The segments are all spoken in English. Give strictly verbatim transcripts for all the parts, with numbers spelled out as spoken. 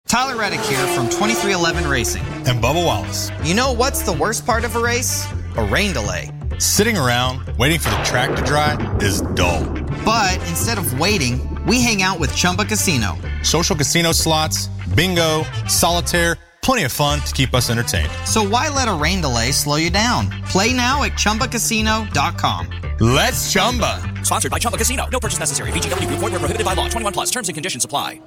Tyler Reddick here from twenty-three eleven Racing. And Bubba Wallace. You know what's the worst part of a race? A rain delay. Sitting around, waiting for the track to dry is dull. But instead of waiting, we hang out with Chumba Casino. Social casino slots, bingo, solitaire, plenty of fun to keep us entertained. So why let a rain delay slow you down? Play now at Chumba Casino dot com. Let's Chumba. Sponsored by Chumba Casino. No purchase necessary. V G W Group. Void where prohibited by law. twenty-one plus. Terms and conditions apply.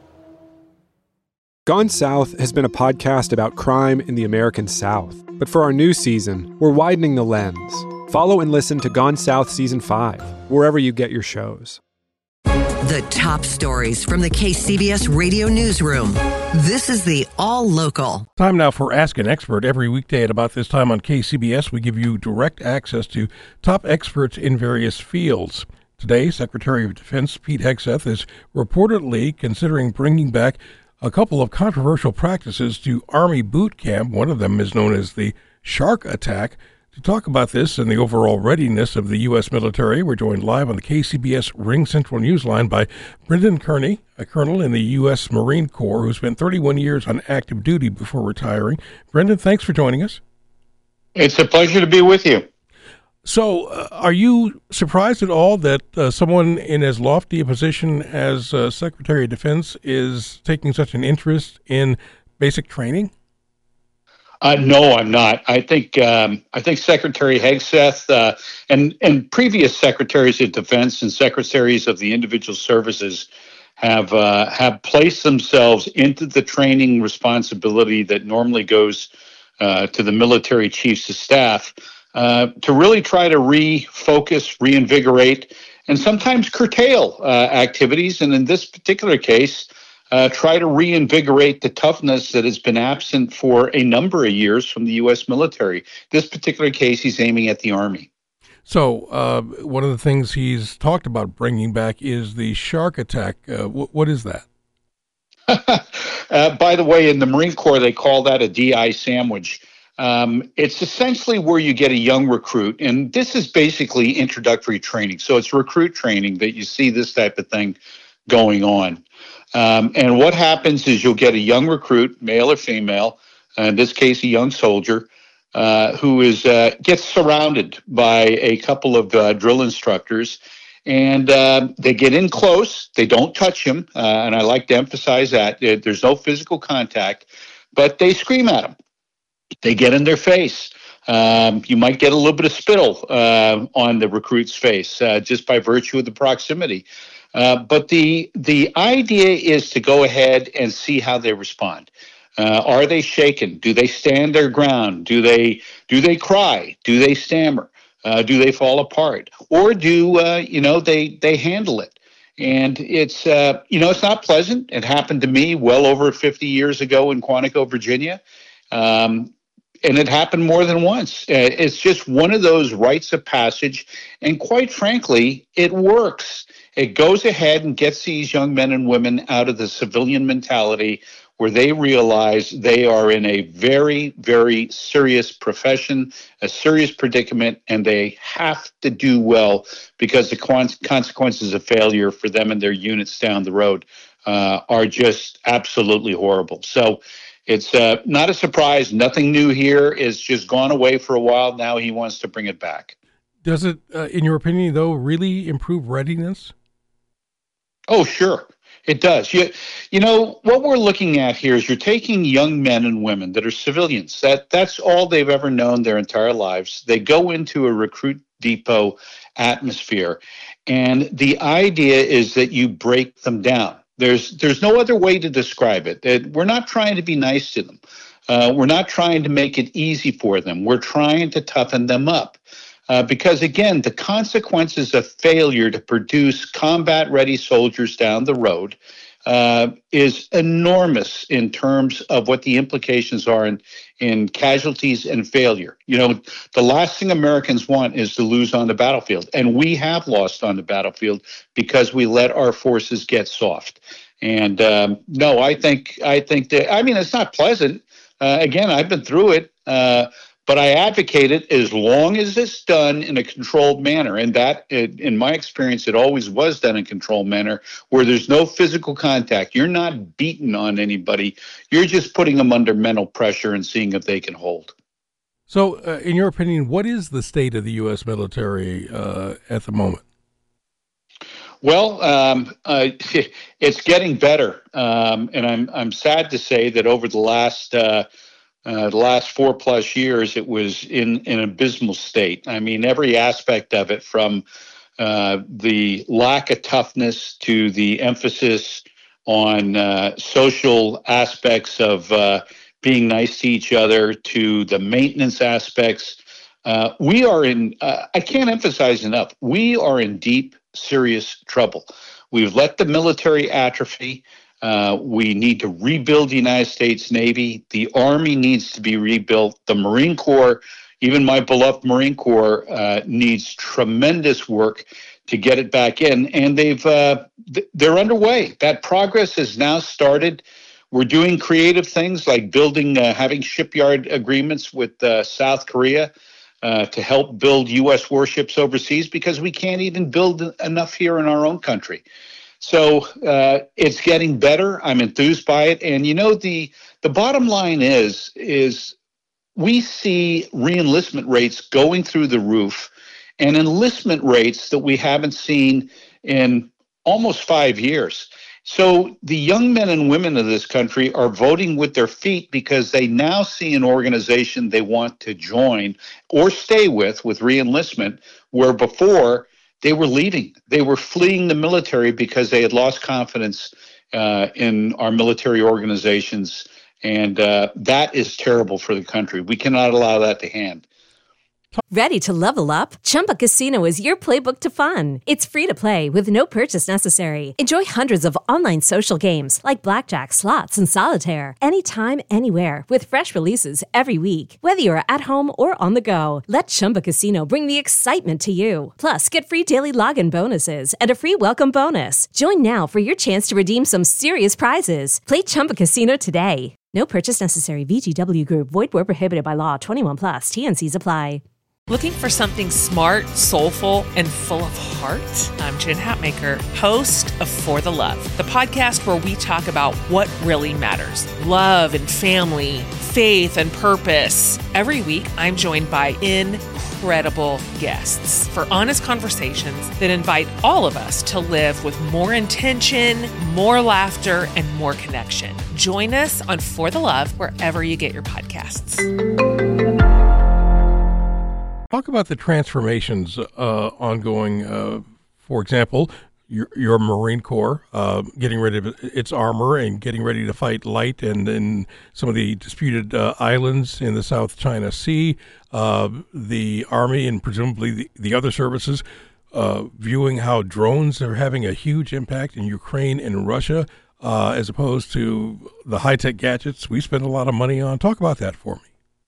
Gone South has been a podcast about crime in the American South. But for our new season, we're widening the lens. Follow and listen to Gone South Season five, wherever you get your shows. The top stories from the K C B S Radio Newsroom. This is the All Local. Time now for Ask an Expert. Every weekday at about this time on K C B S, we give you direct access to top experts in various fields. Today, Secretary of Defense Pete Hegseth is reportedly considering bringing back a couple of controversial practices to Army boot camp. One of them is known as the Shark Attack. To talk about this and the overall readiness of the U S military, we're joined live on the K C B S Ring Central Newsline by Brendan Kearney, a colonel in the U S Marine Corps who spent thirty-one years on active duty before retiring. Brendan, thanks for joining us. It's a pleasure to be with you. So, uh, are you surprised at all that uh, someone in as lofty a position as uh, Secretary of Defense is taking such an interest in basic training? Uh, no, I'm not. I think um, I think Secretary Hegseth uh, and and previous secretaries of defense and secretaries of the individual services have uh, have placed themselves into the training responsibility that normally goes uh, to the military chiefs of staff uh, to really try to refocus, reinvigorate, and sometimes curtail uh, activities. And in this particular case, Uh, try to reinvigorate the toughness that has been absent for a number of years from the U S military. This particular case, he's aiming at the Army. So uh, one of the things he's talked about bringing back is the Shark Attack. Uh, w- what is that? uh, by the way, in the Marine Corps, they call that a D I sandwich. Um, it's essentially where you get a young recruit, and this is basically introductory training. So it's recruit training that you see this type of thing going on. Um, and what happens is you'll get a young recruit, male or female, uh, in this case, a young soldier, uh, who is uh, gets surrounded by a couple of uh, drill instructors, and uh, they get in close. They don't touch him, uh, and I like to emphasize that. There's no physical contact, but they scream at him. They get in their face. Um, you might get a little bit of spittle uh, on the recruit's face uh, just by virtue of the proximity. Uh, but the the idea is to go ahead and see how they respond. Uh, are they shaken? Do they stand their ground? Do they do they cry? Do they stammer? Uh, do they fall apart? Or do uh, you know they they handle it? And it's uh, you know it's not pleasant. It happened to me well over fifty years ago in Quantico, Virginia. Um, And it happened more than once. Uh, it's just one of those rites of passage. And quite frankly, it works. It goes ahead and gets these young men and women out of the civilian mentality where they realize they are in a very, very serious profession, a serious predicament, and they have to do well because the con- consequences of failure for them and their units down the road uh, are just absolutely horrible. So it's uh, not a surprise. Nothing new here. It's just gone away for a while. Now he wants to bring it back. Does it, uh, in your opinion, though, really improve readiness? Oh, sure. It does. You, you know, what we're looking at here is you're taking young men and women that are civilians. That That's all they've ever known their entire lives. They go into a recruit depot atmosphere, and the idea is that you break them down. There's there's no other way to describe it. That we're not trying to be nice to them. Uh, we're not trying to make it easy for them. We're trying to toughen them up. Uh, because, again, the consequences of failure to produce combat-ready soldiers down the road uh, is enormous in terms of what the implications are in, in casualties and failure. You know, the last thing Americans want is to lose on the battlefield. And we have lost on the battlefield because we let our forces get soft. And um, no, I think I think that, I mean, it's not pleasant. Uh, again, I've been through it. Uh, But I advocate it as long as it's done in a controlled manner. And that, in my experience, it always was done in a controlled manner where there's no physical contact. You're not beating on anybody. You're just putting them under mental pressure and seeing if they can hold. So, uh, in your opinion, what is the state of the U S military uh, at the moment? Well, um, uh, it's getting better, um, and I'm I'm sad to say that over the last uh, uh, the last four plus years, it was in, in an abysmal state. I mean, every aspect of it, from uh, the lack of toughness to the emphasis on uh, social aspects of uh, being nice to each other, to the maintenance aspects. Uh, we are in, uh, I can't emphasize enough, we are in deep, serious trouble. We've let the military atrophy. Uh, we need to rebuild the United States Navy. The Army needs to be rebuilt. The Marine Corps, even my beloved Marine Corps, uh, needs tremendous work to get it back in. And they've uh, th- they're underway. That progress has now started. We're doing creative things like building, uh, having shipyard agreements with uh, South Korea uh, to help build U S warships overseas, because we can't even build enough here in our own country. So uh, it's getting better. I'm enthused by it. And, you know, the the bottom line is, is we see reenlistment rates going through the roof, and enlistment rates that we haven't seen in almost five years. So the young men and women of this country are voting with their feet because they now see an organization they want to join or stay with, with reenlistment, where before they were leaving. They were fleeing the military because they had lost confidence uh, in our military organizations. And uh, that is terrible for the country. We cannot allow that to hand. Ready to level up? Chumba Casino is your playbook to fun. It's free to play with no purchase necessary. Enjoy hundreds of online social games like blackjack, slots, and solitaire anytime, anywhere with fresh releases every week. Whether you're at home or on the go, let Chumba Casino bring the excitement to you. Plus, get free daily login bonuses and a free welcome bonus. Join now for your chance to redeem some serious prizes. Play Chumba Casino today. No purchase necessary. V G W Group. Void where prohibited by law. twenty-one plus. T N Cs apply. Looking for something smart, soulful, and full of heart? I'm Jen Hatmaker, host of For the Love, the podcast where we talk about what really matters: love and family, faith and purpose. Every week, I'm joined by incredible guests for honest conversations that invite all of us to live with more intention, more laughter, and more connection. Join us on For the Love wherever you get your podcasts. Talk about the transformations uh, ongoing. Uh, for example, your, your Marine Corps uh, getting rid of its armor and getting ready to fight light and in some of the disputed uh, islands in the South China Sea. Uh, the Army and presumably the, the other services uh, viewing how drones are having a huge impact in Ukraine and Russia, uh, as opposed to the high-tech gadgets we spend a lot of money on. Talk about that for me.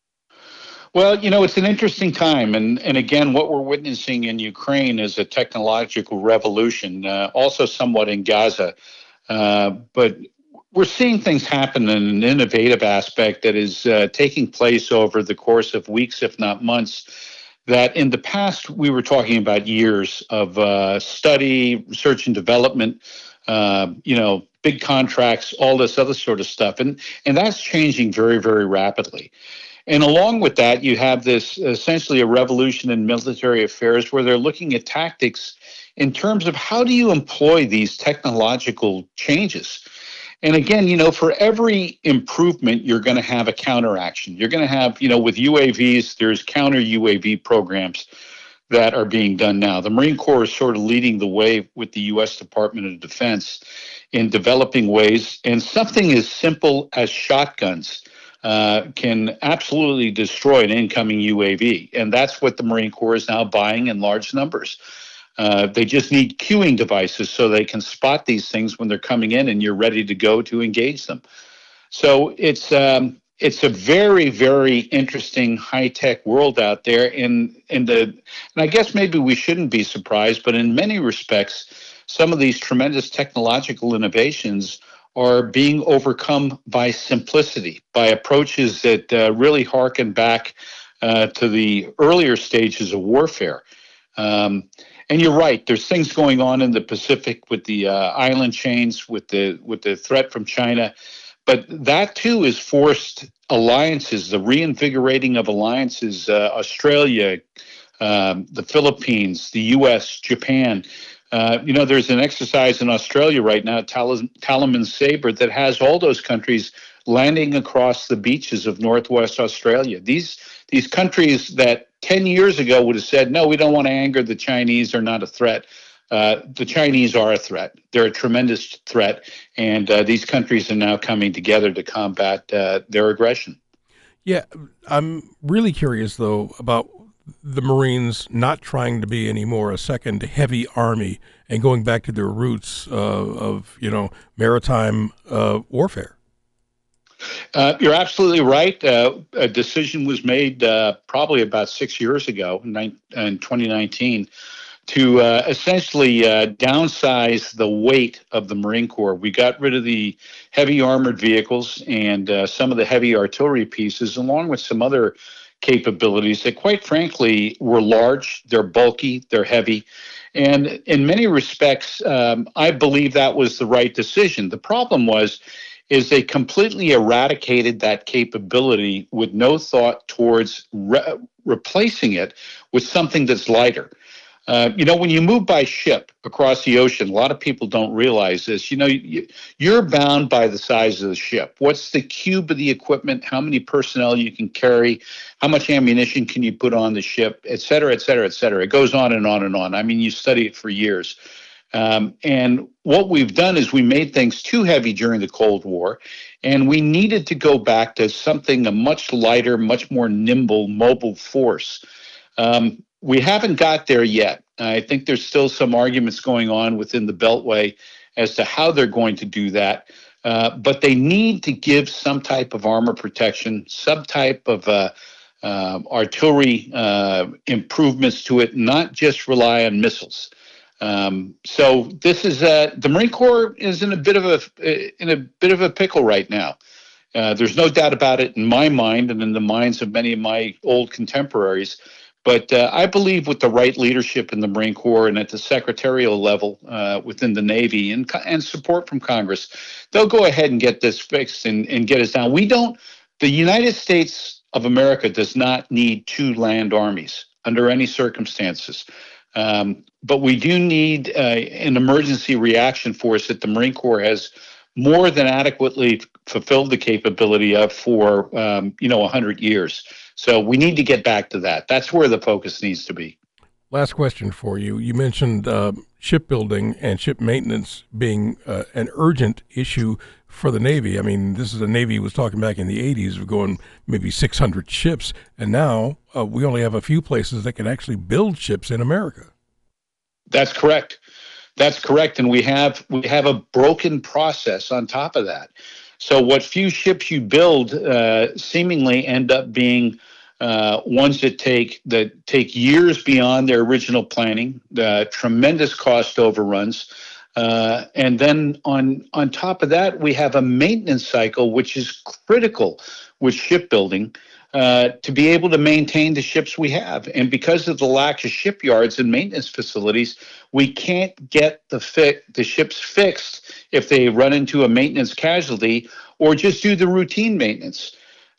Well, you know, it's an interesting time. And, and again, what we're witnessing in Ukraine is a technological revolution, uh, also somewhat in Gaza. Uh, but we're seeing things happen in an innovative aspect that is uh, taking place over the course of weeks, if not months, that in the past we were talking about years of uh, study, research and development, uh, you know, big contracts, all this other sort of stuff. And, and that's changing very, very rapidly. And along with that, you have this essentially a revolution in military affairs where they're looking at tactics in terms of how do you employ these technological changes. And again, you know, for every improvement, you're going to have a counteraction. You're going to have, you know, with U A Vs, there's counter U A V programs that are being done now. The Marine Corps is sort of leading the way with the U S Department of Defense in developing ways. And something as simple as shotguns Uh, can absolutely destroy an incoming U A V. And that's what the Marine Corps is now buying in large numbers. Uh, they just need cueing devices so they can spot these things when they're coming in and you're ready to go to engage them. So it's um, it's a very, very interesting high-tech world out there. And, and, the, and I guess maybe we shouldn't be surprised, but in many respects, some of these tremendous technological innovations are being overcome by simplicity, by approaches that uh, really harken back uh, to the earlier stages of warfare. Um, and you're right. There's things going on in the Pacific with the uh, island chains, with the with the threat from China, but that too is forced alliances, the reinvigorating of alliances. Uh, Australia, um, the Philippines, the U S, Japan. Uh, you know, there's an exercise in Australia right now, Tal- Talaman Sabre, that has all those countries landing across the beaches of Northwest Australia. These these countries that ten years ago would have said, no, we don't want to anger the Chinese, they're not a threat. Uh, the Chinese are a threat. They're a tremendous threat. And uh, these countries are now coming together to combat uh, their aggression. Yeah, I'm really curious, though, about the Marines not trying to be anymore a second heavy army and going back to their roots uh, of, you know, maritime uh, warfare. Uh, you're absolutely right. Uh, a decision was made uh, probably about six years ago, in, in twenty nineteen, to uh, essentially uh, downsize the weight of the Marine Corps. We got rid of the heavy armored vehicles and uh, some of the heavy artillery pieces, along with some other capabilities that, quite frankly, were large, they're bulky, they're heavy. And in many respects, um, I believe that was the right decision. The problem was, is they completely eradicated that capability with no thought towards re- replacing it with something that's lighter. Uh, you know, when you move by ship across the ocean, a lot of people don't realize this. You know, you, you're bound by the size of the ship. What's the cube of the equipment? How many personnel you can carry? How much ammunition can you put on the ship? Et cetera, et cetera, et cetera. It goes on and on and on. I mean, you study it for years. Um, and what we've done is we made things too heavy during the Cold War, and we needed to go back to something a much lighter, much more nimble, mobile force. Um, we haven't got there yet. I think there's still some arguments going on within the Beltway as to how they're going to do that. Uh, but they need to give some type of armor protection, some type of uh, uh, artillery uh, improvements to it, not just rely on missiles. Um, so this is uh, the Marine Corps is in a bit of a in a bit of a pickle right now. Uh, there's no doubt about it in my mind and in the minds of many of my old contemporaries. But uh, I believe with the right leadership in the Marine Corps and at the secretarial level uh, within the Navy and and support from Congress, they'll go ahead and get this fixed and, and get us down. We don't. The United States of America does not need two land armies under any circumstances. Um, but we do need uh, an emergency reaction force that the Marine Corps has more than adequately fulfilled the capability of for, um, you know, one hundred years. So we need to get back to that. That's where the focus needs to be. Last question for you. You mentioned uh, shipbuilding and ship maintenance being uh, an urgent issue for the Navy. I mean, this is a Navy was talking back in the eighties of going maybe six hundred ships, and now uh, we only have a few places that can actually build ships in America. That's correct. That's correct, and we have we have a broken process on top of that. So what few ships you build uh, seemingly end up being uh, ones that take that take years beyond their original planning, uh, tremendous cost overruns. Uh, and then on on top of that, we have a maintenance cycle, which is critical with shipbuilding uh, to be able to maintain the ships we have. And because of the lack of shipyards and maintenance facilities, we can't get the fi- the ships fixed if they run into a maintenance casualty or just do the routine maintenance.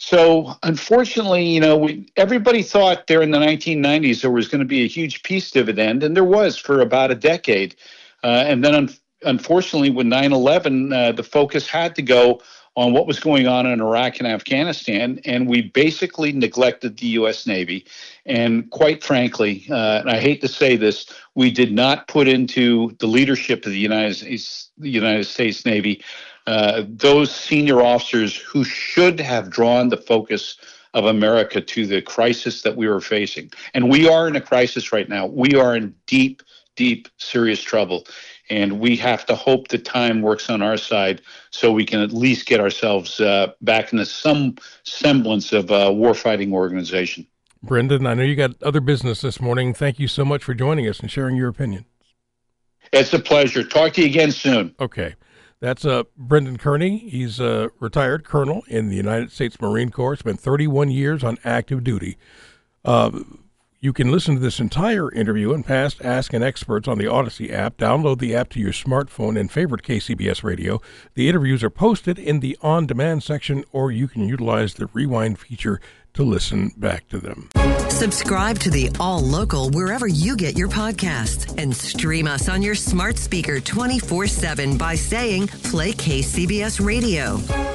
So unfortunately, you know, we, everybody thought there in the nineteen nineties there was going to be a huge peace dividend, and there was for about a decade. Uh, and then, un- unfortunately, with nine eleven, uh, the focus had to go on what was going on in Iraq and Afghanistan, and we basically neglected the U S Navy. And quite frankly, uh, and I hate to say this, we did not put into the leadership of the United States, the United States Navy uh, those senior officers who should have drawn the focus of America to the crisis that we were facing. And we are in a crisis right now. We are in deep, deep, serious trouble. And we have to hope that time works on our side so we can at least get ourselves uh, back into some semblance of a warfighting organization. Brendan, I know you got other business this morning. Thank you so much for joining us and sharing your opinion. It's a pleasure. Talk to you again soon. Okay. That's uh, Brendan Kearney. He's a retired colonel in the United States Marine Corps. Spent thirty-one years on active duty. Uh, you can listen to this entire interview and past Ask an Experts on the Odyssey app. Download the app to your smartphone and favorite K C B S Radio. The interviews are posted in the on-demand section, or you can utilize the rewind feature to listen back to them. Subscribe to the All Local wherever you get your podcasts and stream us on your smart speaker twenty-four seven by saying play K C B S Radio.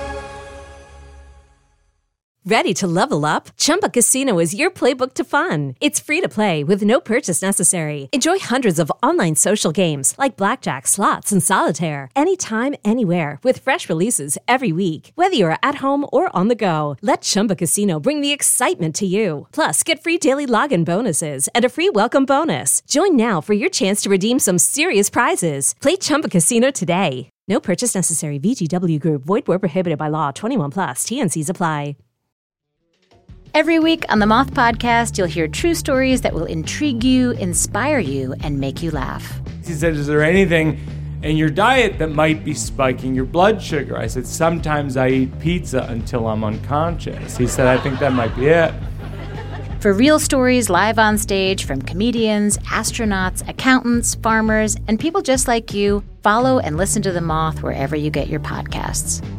Ready to level up? Chumba Casino is your playbook to fun. It's free to play with no purchase necessary. Enjoy hundreds of online social games like blackjack, slots, and solitaire anytime, anywhere with fresh releases every week. Whether you're at home or on the go, let Chumba Casino bring the excitement to you. Plus, get free daily login bonuses and a free welcome bonus. Join now for your chance to redeem some serious prizes. Play Chumba Casino today. No purchase necessary. V G W Group. Void where prohibited by law. twenty-one plus. T N Cs apply. Every week on the Moth Podcast, you'll hear true stories that will intrigue you, inspire you, and make you laugh. He said, is there anything in your diet that might be spiking your blood sugar? I said, sometimes I eat pizza until I'm unconscious. He said, I think that might be it. For real stories live on stage from comedians, astronauts, accountants, farmers, and people just like you, follow and listen to The Moth wherever you get your podcasts.